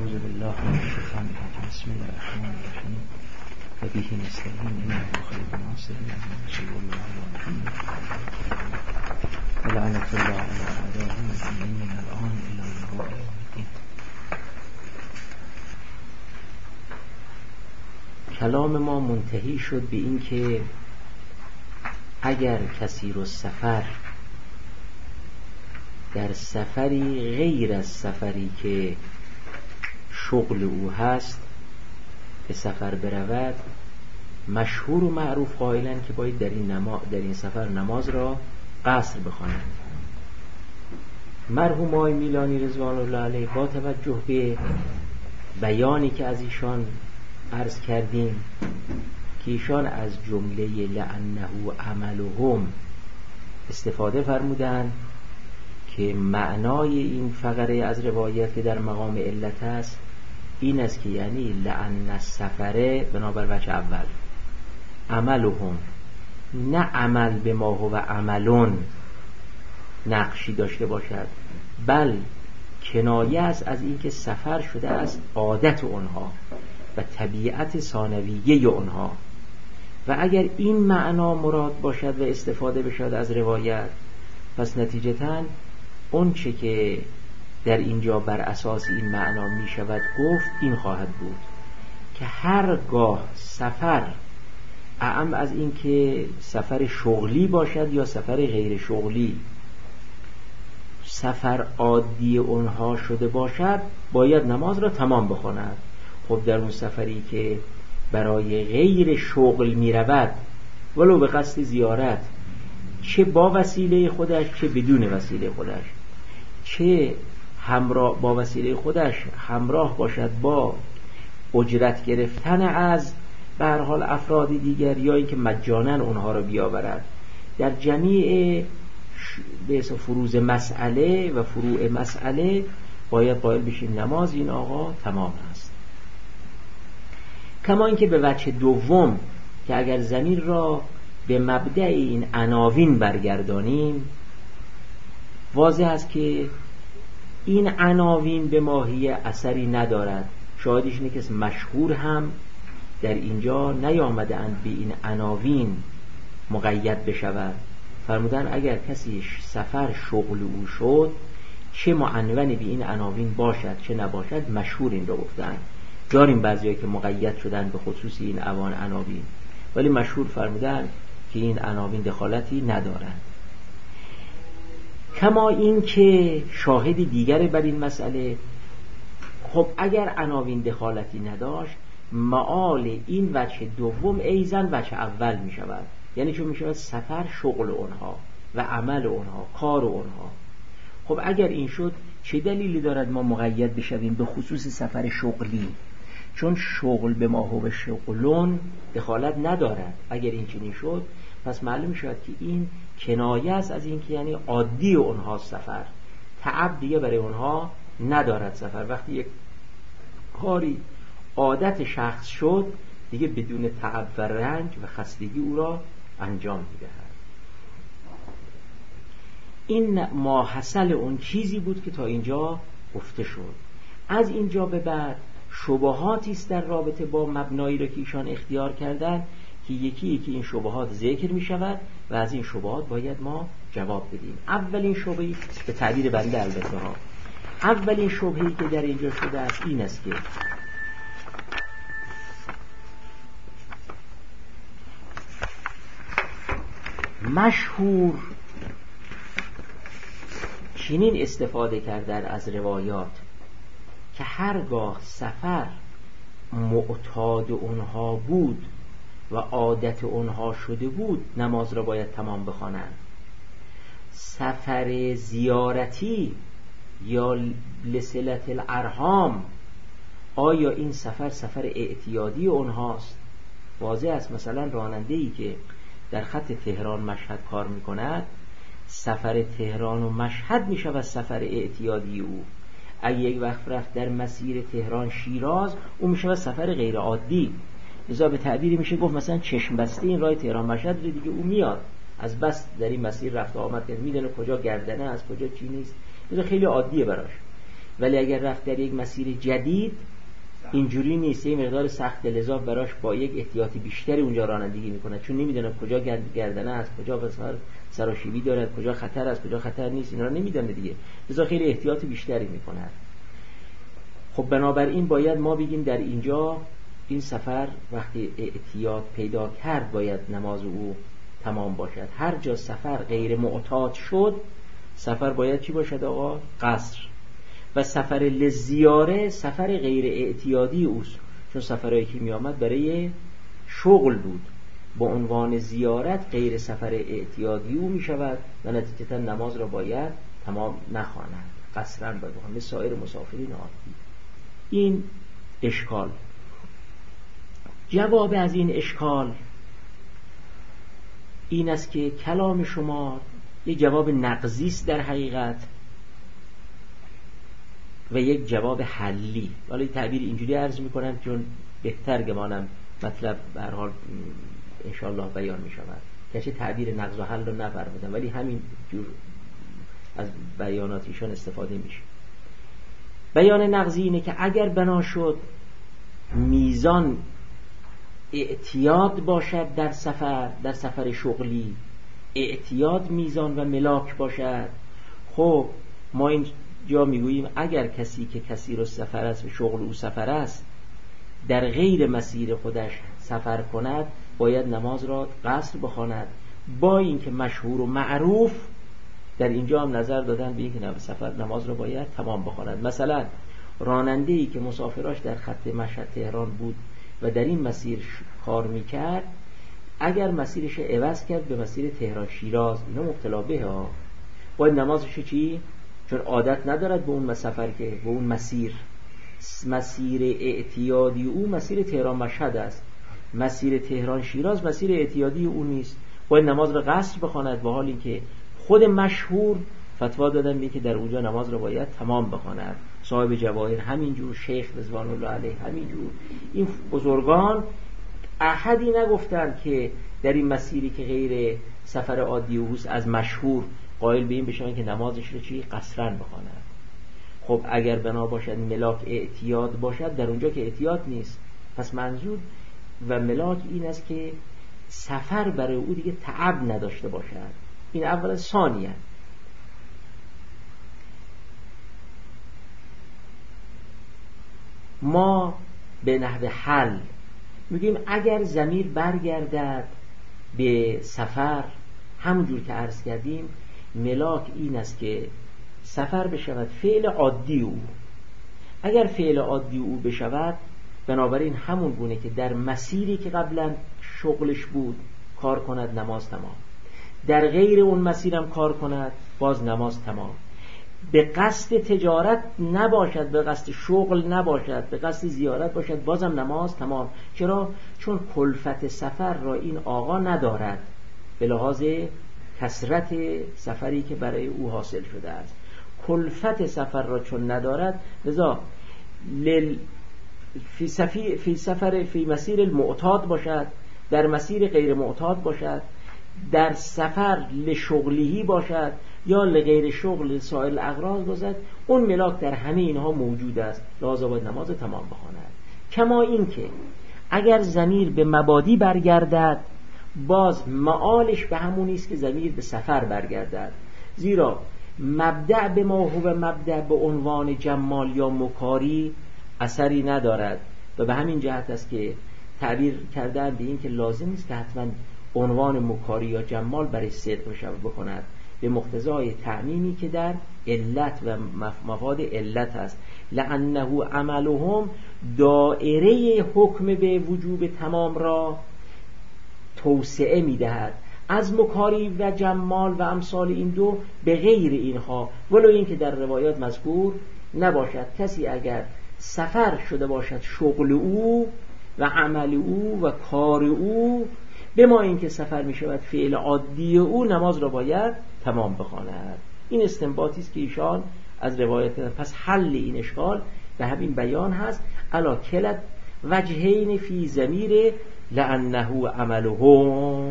اعوذ بالله من الشیطان الرجیم. بسم الله الرحمن الرحیم. و به نستعین انه خیر الناصرین. صلی الله علی محمد و لعنة الله علی اعدائهم من الان الی یوم الدین. کلام ما منتهی شد به این که اگر کسی رو سفر در سفری غیر از سفری که شغل او هست به سفر برود، مشهور و معروف قائلن که باید در این سفر نماز را قصر بخواند. مرحوم آقای میلانی رضوان الله علیه با توجه به بیانی که از ایشان عرض کردیم که ایشان از جمله لعنه عملهم استفاده فرمودند که معنای این فقره از روایت که در مقام علت است این است که یعنی لعن السفره بنابر وجه اول عملهم، نه عمل به ما هو عملون نقشی داشته باشد، بل کنایه است از این که سفر شده است عادت اونها و طبیعت ثانویه اونها. و اگر این معنا مراد باشد و استفاده بشد از روایت، پس نتیجتاً اون چه که در اینجا بر اساس این معنا می شود گفت این خواهد بود که هرگاه سفر اعم از این که سفر شغلی باشد یا سفر غیر شغلی، سفر عادی اونها شده باشد باید نماز را تمام بخواند. خب در اون سفری که برای غیر شغل می رود ولو به قصد زیارت، چه با وسیله خودش چه بدون وسیله خودش، چه همراه با وسیله خودش همراه باشد با اجرت گرفتن از به هر حال افراد دیگر یا اینکه مجانا اونها رو بیاورد، در جمیع به فروض مسئله و فروع مسئله باید قائل بشیم نماز این آقا تمام است. کما اینکه به وجه دوم که اگر ضمیر را به مبدأ این عناوین برگردانیم، واضح است که این عناوین به ماهی اثری ندارد. شاهدش اینه که مشهور هم در اینجا نیامده اند به این عناوین مقید بشود. فرمودن اگر کسی سفر شغل او شد، چه معنون به این عناوین باشد چه نباشد، مشهور این رو گفتن. داریم بعضی‌ها که مقید شدن به خصوص این عناوین، ولی مشهور فرمودن که این عناوین دخالتی ندارند. کما این که شاهدی دیگر بر این مسئله، خب اگر عناوین دخالتی نداشت، معال این وجه دوم ایزن وجه اول می شود، یعنی چون می شود سفر شغل اونها و عمل اونها، کار اونها. خب اگر این شد چه دلیلی دارد ما مقید بشویم به خصوص سفر شغلی؟ چون شغل به ما هو شغلون دخالت ندارد. اگر این چنین شد پس معلوم شد که این کنایه است از این که یعنی عادی اونها سفر، تعب دیگه برای اونها ندارد سفر. وقتی یک کاری عادت شخص شد دیگه بدون تعب و رنج و خستگی او را انجام میدهد. این ماحصل اون چیزی بود که تا اینجا گفته شد. از اینجا به بعد شبهاتی است در رابطه با مبنایی را که ایشان اختیار کردن که یکی یکی این شبهات ذکر می شود و از این شبهات باید ما جواب بدیم. اولین شبهی به تعبیر بنده البته ها، اولین شبهی که در اینجا شده است این است که مشهور چنین استفاده کردن از روایات که هرگاه سفر معتاد اونها بود و عادت اونها شده بود نماز را باید تمام بخوانند. سفر زیارتی یا لصلة الارحام، آیا این سفر اعتیادی اونهاست؟ واضح است مثلا راننده‌ای که در خط تهران مشهد کار میکند، سفر تهران و مشهد میشود سفر اعتیادی او. اگه یک وقت رفت در مسیر تهران شیراز، اون میشود سفر غیر عادی. لذا به تعبیری میشه گفت مثلا چشم بسته این راه تهران مشهد رو دیگه او میاد، از بس در این مسیر رفت و آمد کرد، میدونه کجا گردنه از کجا چی نیست، لذا خیلی عادیه براش. ولی اگر رفت در یک مسیر جدید اینجوری نیست، یه مقدار سخت لذا براش با یک احتیاطی بیشتری اونجا رانندگی میکنه، چون نمیدونه کجا گردنه است، کجا سراشیبی دارد، کجا خطر است، کجا خطر نیست، اینا رو نمیدونه دیگه، لذا خیلی احتیاطی بیشتری میکنه. خب بنابراین باید ما بگیم در اینجا این سفر وقتی اعتیاد پیدا کرد باید نماز او تمام باشد. هر جا سفر غیر معتاد شد سفر باید چی باشد آقا؟ قصر. و سفر لزیاره سفر غیر اعتیادی اوست، چون سفرهایی که می آمد برای شغل بود، با عنوان زیارت غیر سفر اعتیادی او می شود و نتیجتا نماز را باید تمام نخواند، قصرا باید بخواند مثل سایر مسافرین عادی. این اشکال. جواب از این اشکال این است که کلام شما یک جواب نقضی است در حقیقت و یک جواب حلی. ولی تعبیر اینجوری عرض میکنم چون بهتر گمانم مطلب به هر حال انشاءالله بیان میشود، کسی تعبیر نقض و حل رو نفرمودم ولی همین جور از بیانات ایشان استفاده میشه. بیان نقضی اینه که اگر بنا شد میزان اعتیاد باشد در سفر شغلی، اعتیاد میزان و ملاک باشد، خب ما اینجا میگوییم اگر کسی که کثیر السفر است و شغل او سفر است در غیر مسیر خودش سفر کند باید نماز را قصر بخواند، با اینکه مشهور و معروف در اینجا هم نظر دادن به اینکه سفر نماز را باید تمام بخواند. مثلا راننده‌ای که مسافراش در خط مشهد تهران بود و در این مسیر کار میکرد، اگر مسیرش عوض کرد به مسیر تهران شیراز، اینا مبتلا به ها، باید نمازش چی؟ چون عادت ندارد به اون سفر که به اون مسیر اعتیادی او مسیر تهران مشهد است، مسیر تهران شیراز مسیر اعتیادی او نیست، باید نماز را قصر بخواند، با حالی که خود مشهور فتوا دادن به که در اونجا نماز را باید تمام بخواند. صاحب جواهر همینجور، شیخ رضوان الله علیه همینجور. این بزرگان احدی نگفتند که در این مسیری که غیر سفر عادی اوست از مشهور قائل به این بشن که نمازش رو چی؟ قصرن بخواند. خب اگر بنا باشد ملاک اعتیاد باشد، در اونجا که اعتیاد نیست، پس منظور و ملاک این است که سفر برای او دیگه تعب نداشته باشد. این اولا. ثانیاً ما به نحو حل میگیم اگر ضمیر برگردد به سفر، همونجور که عرض کردیم ملاک این است که سفر بشود فعل عادی او. اگر فعل عادی او بشود بنابراین همون گونه که در مسیری که قبلا شغلش بود کار کند نماز تمام، در غیر اون مسیرم کار کند باز نماز تمام. به قصد تجارت نباشد، به قصد شغل نباشد، به قصد زیارت باشد بازم نماز تمام. چرا؟ چون کلفت سفر را این آقا ندارد به لحاظ کثرت سفری که برای او حاصل شده است. کلفت سفر را چون ندارد لذا فی مسیر المعتاد باشد، در مسیر غیر معتاد باشد، در سفر لشغلیهی باشد یا لغیر شغل سایر الاغراض باشد، اون ملاک در همه اینها موجود است، لازم باید نماز تمام بخواند. کما این که اگر ضمیر به مبادی برگردد باز معالش به همون است که ضمیر به سفر برگردد، زیرا مبدأ به ما هو مبدأ به عنوان جمال یا مکاری اثری ندارد و به همین جهت است که تعبیر کردن به این که لازم است که حتما عنوان مکاری یا جمال برای صدق بکند به مقتضای تعمیمی که در علت و مفاد علت است. لأنه عملهم دائره حکم به وجوب تمام را توسعه میدهد از مکاری و جمال و امثال این دو به غیر اینها، ولو این که در روایات مذکور نباشد. کسی اگر سفر شده باشد شغل او و عمل او و کار او، به ما این که سفر می شود فعل عادی او، نماز را باید تمام بخواند. این استنباطی است که ایشان از روایت. پس حل این اشکال به همین بیان هست: الا کلت وجهین فی ضمیر لانه عملهم.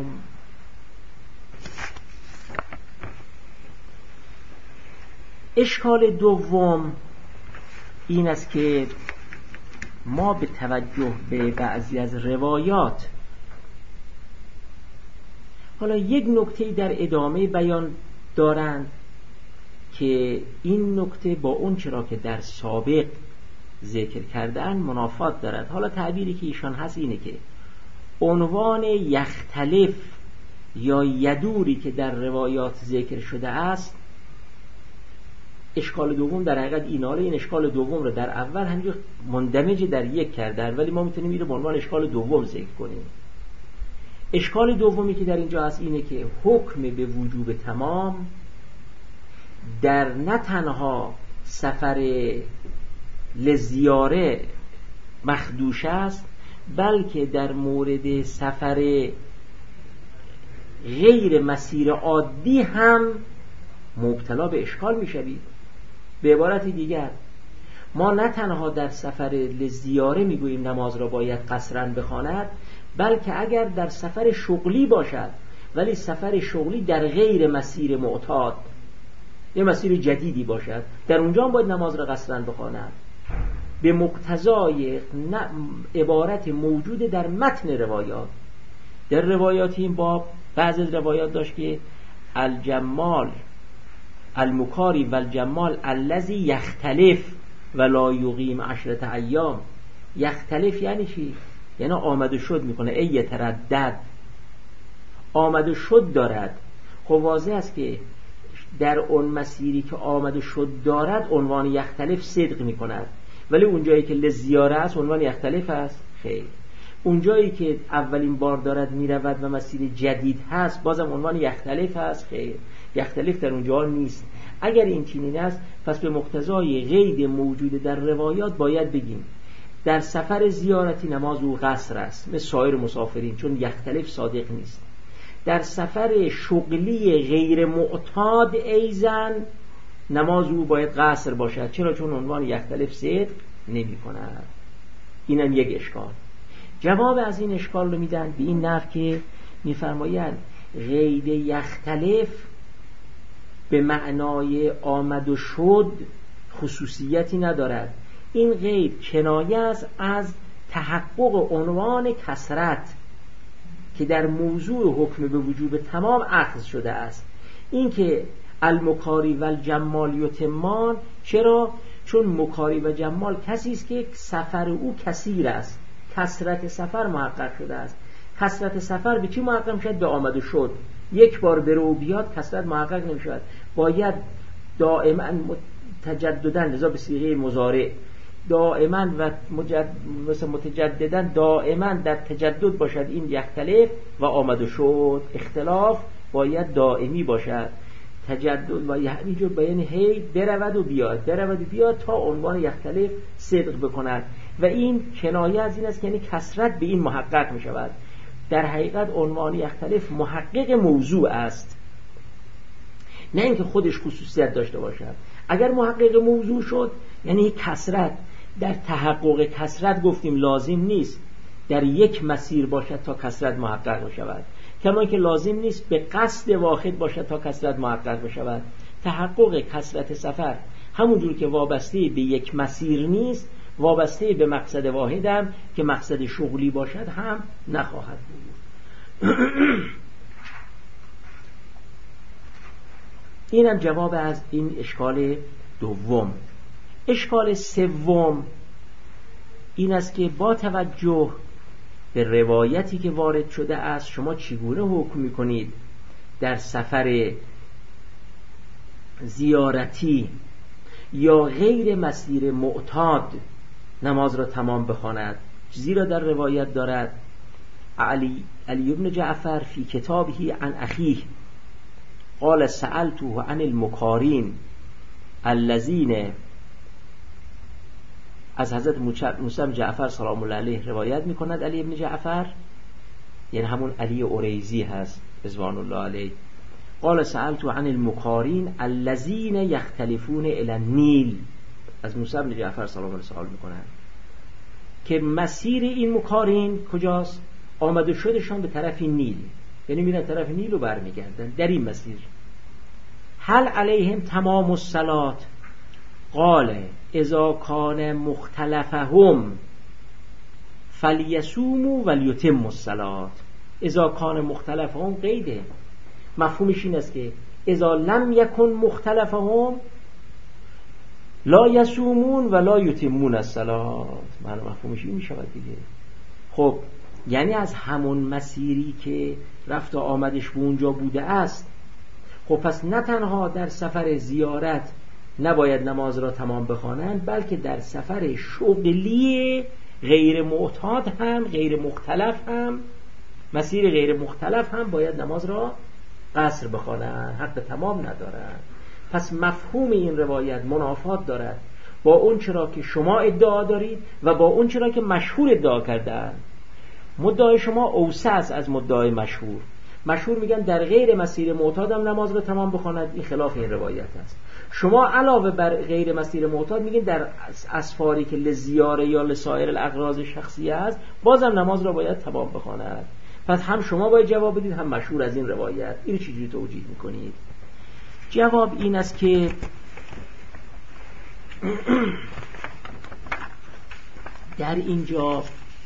اشکال دوم این است که ما به توجه به بعضی از روایات، حالا یک نکته در ادامه بیان دارند که این نکته با اون چرا که در سابق ذکر کردن منافات دارد. حالا تعبیری که ایشان هست اینه که عنوان یختلف یا یدوری که در روایات ذکر شده است، اشکال دوم در حقیقت این اشکال دوم رو در اول همینجور مندمج در یک کردن، ولی ما میتونیم این رو به عنوان اشکال دوم ذکر کنیم. اشکال دومی که در اینجا هست اینه که حکم به وجوب تمام در نه تنها سفر لزیاره مخدوش است، بلکه در مورد سفر غیر مسیر عادی هم مبتلا به اشکال میشوید. به عبارت دیگر ما نه تنها در سفر لزیاره میگوییم نماز را باید قصراً بخواند، بلکه اگر در سفر شغلی باشد ولی سفر شغلی در غیر مسیر معتاد، یه مسیر جدیدی باشد، در اونجا هم باید نماز را قصراً بخواند به مقتضای عبارت موجود در متن روایات. در روایات این باب بعضی از روایات داشت که الجمال المکاری و الجمال الذی یختلف ولا یقیم 10 ایام. یختلف یعنی چی؟ یعنی آمد و شد میکنه، ای یتردد، آمد و شد دارد. خب واضح است که در اون مسیری که آمد و شد دارد عنوان یختلف صدق میکند، ولی اونجایی که لزیاره است عنوان یختلف است؟ خیر. اونجایی که اولین بار دارد میرود و مسیر جدید هست بازم عنوان یختلف است؟ خیر، یختلف در اونجا نیست. اگر این چنین است پس به مقتضای قید موجود در روایات باید بگیم در سفر زیارتی نماز او قصر است مثل سایر مسافرین، چون یختلف صادق نیست. در سفر شغلی غیر معتاد ایزن نماز او باید قصر باشد. چرا؟ چون عنوان یختلف صدق نمی کند. اینم یک اشکال. جواب از این اشکال رو میدن به این نحو که میفرمایند قید یختلف به معنای آمد و شد خصوصیتی ندارد. این قید کنایه است از تحقق عنوان کثرت که در موضوع حکم به وجوب تمام اخذ شده است. این که المکاری و الجمال یتمان، چرا؟ چون مکاری و جمال کسی است که سفر او کثیر است، کثرت سفر محقق شده است. کثرت سفر به چی محقق میشد؟ به آمد و شد. یک بار بره و بیاد کثرت محقق نمیشود، باید دائما تجددا، لذا به صیغه مضارع دائما و متجددا دائما در تجدد باشد. این یختلف و آمد و شد اختلاف باید دائمی باشد. تجدد و همینجور بیان هی برود و بیاد تا عنوان یختلف صدق بکند. و این کنایه از این است که یعنی کثرت به این محقق می شود. در حقیقت عنوان یختلف محقق موضوع است، نه اینکه خودش خصوصیت داشته باشد. اگر محقق موضوع شد یعنی کثرت. در تحقق کثرت گفتیم لازم نیست در یک مسیر باشد تا کثرت محقق بشود، کما که لازم نیست به قصد واحد باشد تا کثرت محقق بشود. تحقق کثرت سفر همونجور که وابسته به یک مسیر نیست، وابسته به مقصد واحد هم که مقصد شغلی باشد هم نخواهد بود. اینم جواب از این اشکال دوم. اشکال سوم این است که با توجه به روایتی که وارد شده است شما چگونه حکم می‌کنید در سفر زیارتی یا غیر مسیر معتاد نماز را تمام بخواند؟ زیرا در روایت دارد علی ابن جعفر فی کتابه عن اخیه قال سألته عن المکارین الذین، از حضرت موسی بن جعفر سلام الله علیه روایت میکند علی ابن جعفر، یعنی همون علی اوریزی هست رضوان الله علیه. قال سألته عن المکارین الذین یختلفون الی النیل، از موسی بن جعفر سلام الله علیه سوال میکنند که مسیر این مکارین کجاست؟ آمده شدشان به طرف نیل، یعنی میرن طرف نیل و برمیگردن در این مسیر. هل علیهم تمام الصلات، قال اذا کان مختلفهم فلیصوموا ولیتموا الصلاة. اذا کان مختلفهم قیده، مفهومش این است که اذا لم یکن مختلفهم لا یصومون و لا یتمون الصلاة. مفهومش این می شود دیگه. خب یعنی از همون مسیری که رفت و آمدش به اونجا بوده است، خب پس نه تنها در سفر زیارت نباید نماز را تمام بخوانند، بلکه در سفر شغلی غیر معتاد هم، غیر مختلف هم، مسیر غیر مختلف هم باید نماز را قصر بخوانند، حق تمام ندارند. پس مفهوم این روایت منافات دارد با اون چرا که شما ادعا دارید و با اون چرا که مشهور ادعا کردند. مدعای شما اوسع است از مدعای مشهور. مشهور میگن در غیر مسیر معتاد هم نماز را تمام بخواند، این خلاف این روایت است. شما علاوه بر غیر مسیر معتاد میگین در اسفاری که لزیاره یا لسایر الاغراض شخصیه است بازم نماز را باید تمام بخواند. پس هم شما باید جواب بدید هم مشهور از این روایت. اینو چجوری توجیه میکنید؟ جواب این است که در اینجا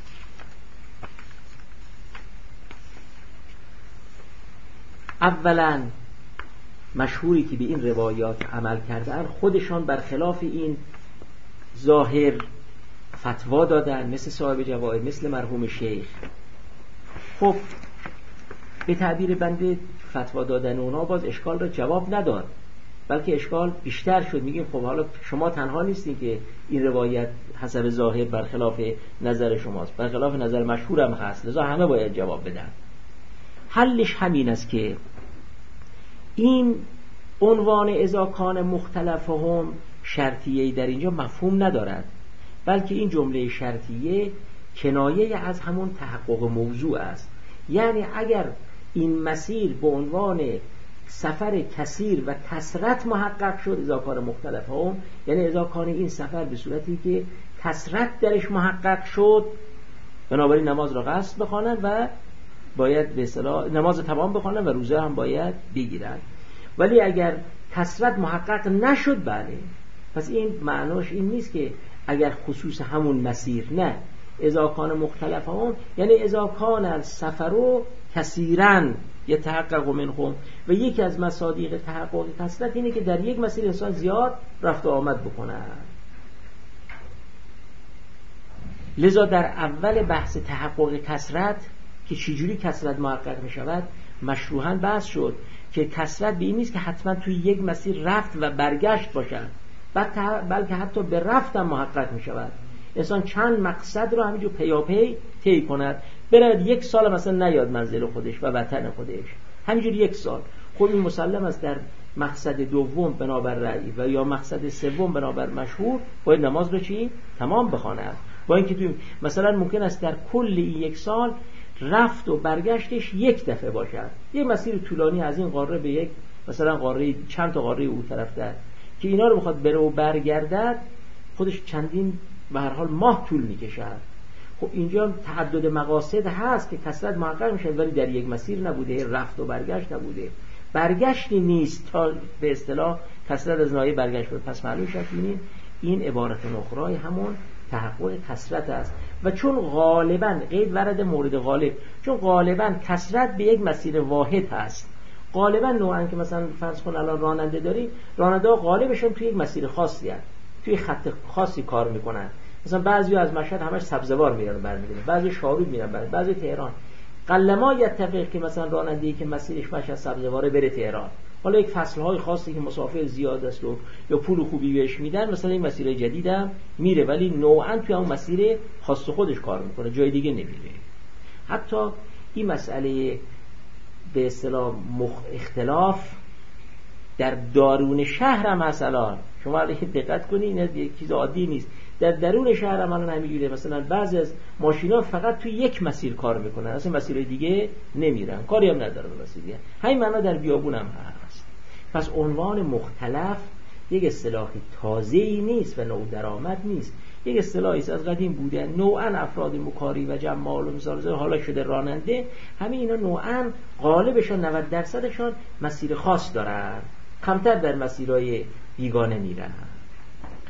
اولا مشهوری که به این روایات عمل کردن خودشان برخلاف این ظاهر فتوا دادن، مثل صاحب جواهر، مثل مرحوم شیخ. خب به تعبیر بنده فتوا دادن اونا باز اشکال را جواب نداد، بلکه اشکال بیشتر شد. میگیم خب حالا شما تنها نیستین که این روایت حسب ظاهر برخلاف نظر شماست، برخلاف نظر مشهور هم هست، لذا همه باید جواب بدن. حلش همین است که این عنوان اذا کان مختلفهم شرطیه در اینجا مفهوم ندارد، بلکه این جمله شرطیه کنایه از همون تحقق موضوع است. یعنی اگر این مسیر به عنوان سفر کثیر و کثرت محقق شد، اذا کان مختلفهم، یعنی اذا کان این سفر به صورتی که کثرت درش محقق شد، بنابراین نماز را قصر بخوانند و باید به اصطلاح نماز تمام بخوانند و روزه هم باید بگیرند. ولی اگر کثرت محقق نشد، بله، پس این معناش این نیست که اگر خصوص همون مسیر، نه، اذا کان مختلفهم یعنی اذا کان السفر کثیرا یتحقق منهم. و یکی از مصادیق تحقق کثرت اینه که در یک مسیر انسان زیاد رفت و آمد بکنه. لذا در اول بحث تحقق کثرت که چجوری کثرت محقق می شود مشروحاً بحث شد که کثرت به این نیست که حتما توی یک مسیر رفت و برگشت باشد، بلکه حتی به رفتم محقق می شود. انسان چند مقصد رو همینجور پیاپی طی کند، برد 1 سال مثلا نیاد منزل خودش و وطن خودش، همینجور 1 سال. خب این مسلم است در مقصد دوم بنابر رأی و یا مقصد سوم بنابر مشهور باید نماز رو تمام بخواند. با اینکه توی مثلا ممکن است در کل 1 سال رفت و برگشتش 1 دفعه باشد، یه مسیر طولانی از این قاره به یک مثلا قاره، چند تا قاره او طرف در که اینا رو بخواد بره و برگردد خودش چندین به هر حال ماه طول میکشد. خب اینجا تعدد مقاصد هست که کثرت محقق میشه، ولی در یک مسیر نبوده، رفت و برگشت نبوده، برگشتی نیست تا به اصطلاح کثرت از ناحیه برگشت بره. پس معلوم شد این عبارت اخرای همون تحقق کثرت است. و چون غالبا قید ورد مورد غالب، چون غالبا کثرت به یک مسیر واحد هست، غالبا نوعاً که مثلا فرض کن الان راننده داریم، راننده ها غالبشون توی یک مسیر خاصی هست، توی خط خاصی کار میکنن. مثلا بعضی از مشهد همش سبزوار میرن برمیگردن، بعضی شاروب میرن برمیگردن، بعضی تهران. قلما یتفق که مثلا راننده‌ای که مسیرش مشهد سبزواره بره تهران، حالا یک فصل‌های خاصی که مسافر زیاد است و یا پول خوبی بهش میدن، مثلا این مسیر جدیدم میره، ولی نوعاً توی اون مسیر خاص خودش کار میکنه، جای دیگه نمیره. حتی این مسئله به اصطلاح اختلاف در درون شهر هم مثلا شما اگه دقت کنید این یک چیز عادی نیست. در درون شهر هم همینجوریه، مثلا بعضی از ماشینا فقط توی یک مسیر کار میکنن، اصلا مسیرهای دیگه نمیرن، کاری هم ندارن به مسیر دیگه. همین معنا در بیابون هم هست. پس عنوان مختلف یک اصطلاحی تازه‌ای نیست و نو درآمد نیست، یک اصطلاحی است از قدیم بوده. نوعاً افراد مکاری و جمال و مثال حالا شده راننده، همه اینا نوعاً غالبشون 90%شون مسیر خاص دارن، کمتر در مسیرهای بیگانه میرن.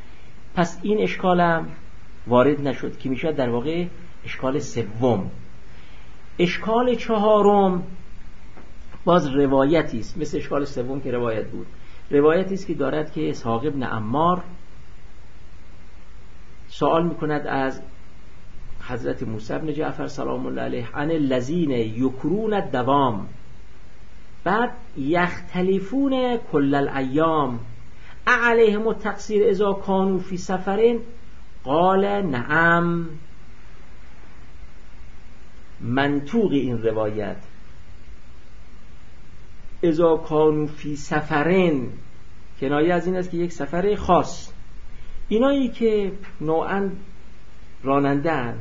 پس این اشکالم وارد نشد که میشه در واقع اشکال سوم. اشکال چهارم باز روایتی است، مثل اشکال سوم که روایت بود. روایتی است که دارد که اسحاق ابن عمار سوال میکند از حضرت موسی بن جعفر سلام الله علیه عن الذین یکرون الدوام بعد یختلفون کل الایام علیهم التقصیر اذا کانوا فی سفر قال نعم. منطوق این روایت اذا کانوا فی سفرن کنایه از این است که یک سفر خاص، اینایی که نوعاً راننده‌اند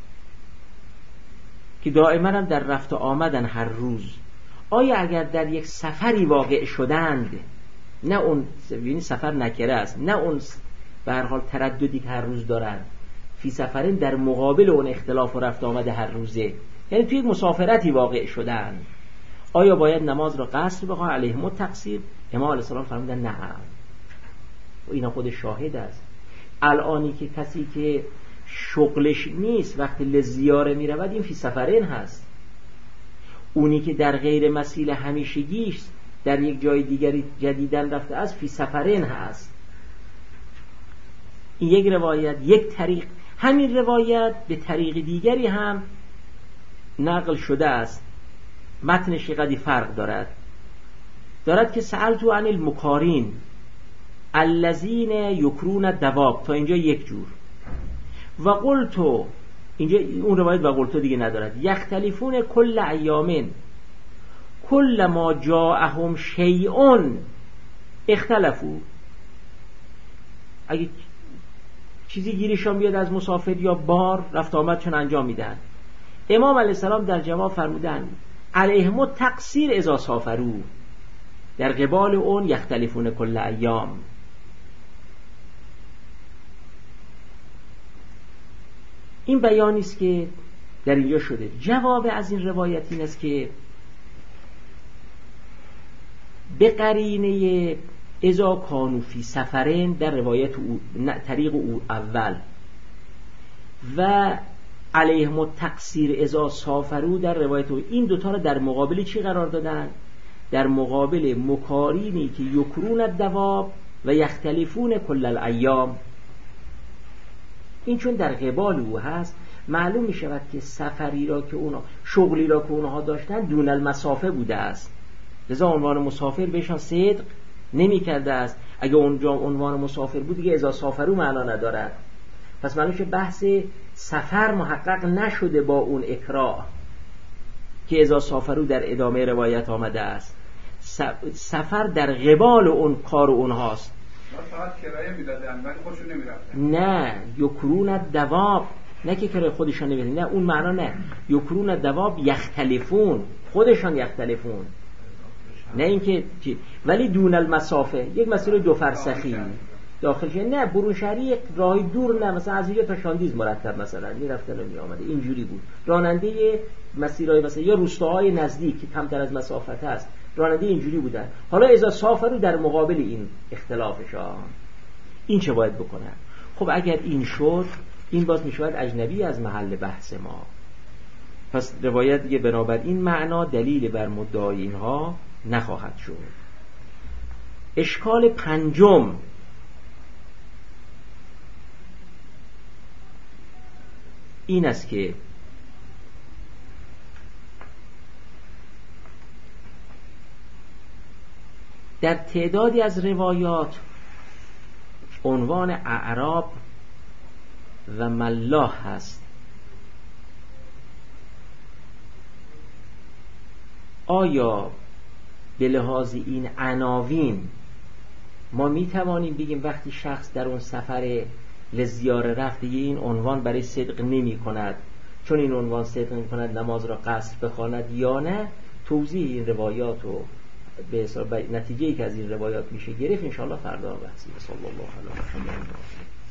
که دائما هم در رفت و آمدن هر روز، آیا اگر در یک سفری واقع شدند، نه اون یعنی سفر نکره است، نه اون به هر حال ترددی که هر روز دارند، فی سفرین در مقابل اون اختلاف و رفت و آمد هر روزه، یعنی توی مسافرتی واقع شدند، آیا باید نماز را قصر بخواه علیهم التقصیر؟ امام علیه السلام فرمودن نعم. و اینا خود شاهد است. الانی که کسی که شغلش نیست وقتی لزیاره می رود، این فی سفرین هست. اونی که در غیر مسیل همیشگیش در یک جای دیگری جدیدن رفته از فی سفرین هست. این یک روایت، یک طریق. همین روایت به طریق دیگری هم نقل شده است، متنش قدی فرق دارد که سألتو عن المکارین الذین یکرون الدواب، تا اینجا یک جور. و قلتو، اینجا اون روایت و قلتو دیگه ندارد. یختلفون کل ایامن کل ما جاءهم شیء اختلفو، اگه چیزی گیرشان بیاد از مسافر یا بار، رفت آمدشون انجام میدن. امام علیه السلام در جواب فرمودن علیهم التقصیر اذا سافروا، در قبال اون یختلفون کل ایام. این بیانی است که در اینجا شده. جواب از این روایت این است که به قرینه اذا کانوا فی سفرین در روایت طریق او اول و علیهم التقصیر اذا سافروا در روایت او، این دوتا رو در مقابل چی قرار دادن؟ در مقابل مکارینی که یکرون الدواب و یختلفون کل الایام. این چون در قبال او هست، معلوم می شود که سفری را که اونا، شغلی را که اونها داشتن دون المسافه بوده است، لذا عنوان مسافر بهشان صدق نمی کرده است. اگه اونجا عنوان مسافر بود دیگه اذا سافروا معنا ندارد. پس معلوم شد بحث سفر محقق نشده با اون اکراه که اذا سافروا در ادامه روایت آمده است. سفر در قبال اون کار اونهاست. فقط کرایه میدادن ولی خودشون نمیرفتن. نه، یکرون الدواب، نه که کرایه خودشان نمیدن، نه اون معنا نه. یکرون الدواب یختلفون، خودشان یختلفون، نه اینکه ولی دون المسافه، یک مسیر 2 فرسخی داخل شه، نه برون شهری، راهی دور، نه مثلا از اینجا تا شاندیز مرتب مثلا میرفتن و میآمده، اینجوری بود. راننده مسیرهای مثلا یا روستاهای نزدیک که کمتر از مسافت هست، راننده اینجوری بودن. حالا اذا سافروا در مقابل این اختلافشان، این چه باید بکنن؟ خب اگر این شد، این باز میشود اجنبی از محل بحث ما. پس روایت دیگه بنابر این معنا دلیل بر مدعای اینها نخواهد شد. اشکال پنجم این است که در تعدادی از روایات عنوان اعراب و ملاح هست. آیا به لحاظ این عناوین ما می توانیم بگیم وقتی شخص در اون سفر لزیاره رفت دیگه این عنوان برای صدق نمی کند، چون این عنوان صدق می کند نماز را قصر بخواند، یا نه؟ توضیح این روایات و به نتیجه‌ای که از این روایات میشه گرفت انشاءالله فردا بحثی. صلی الله علیه و سلم.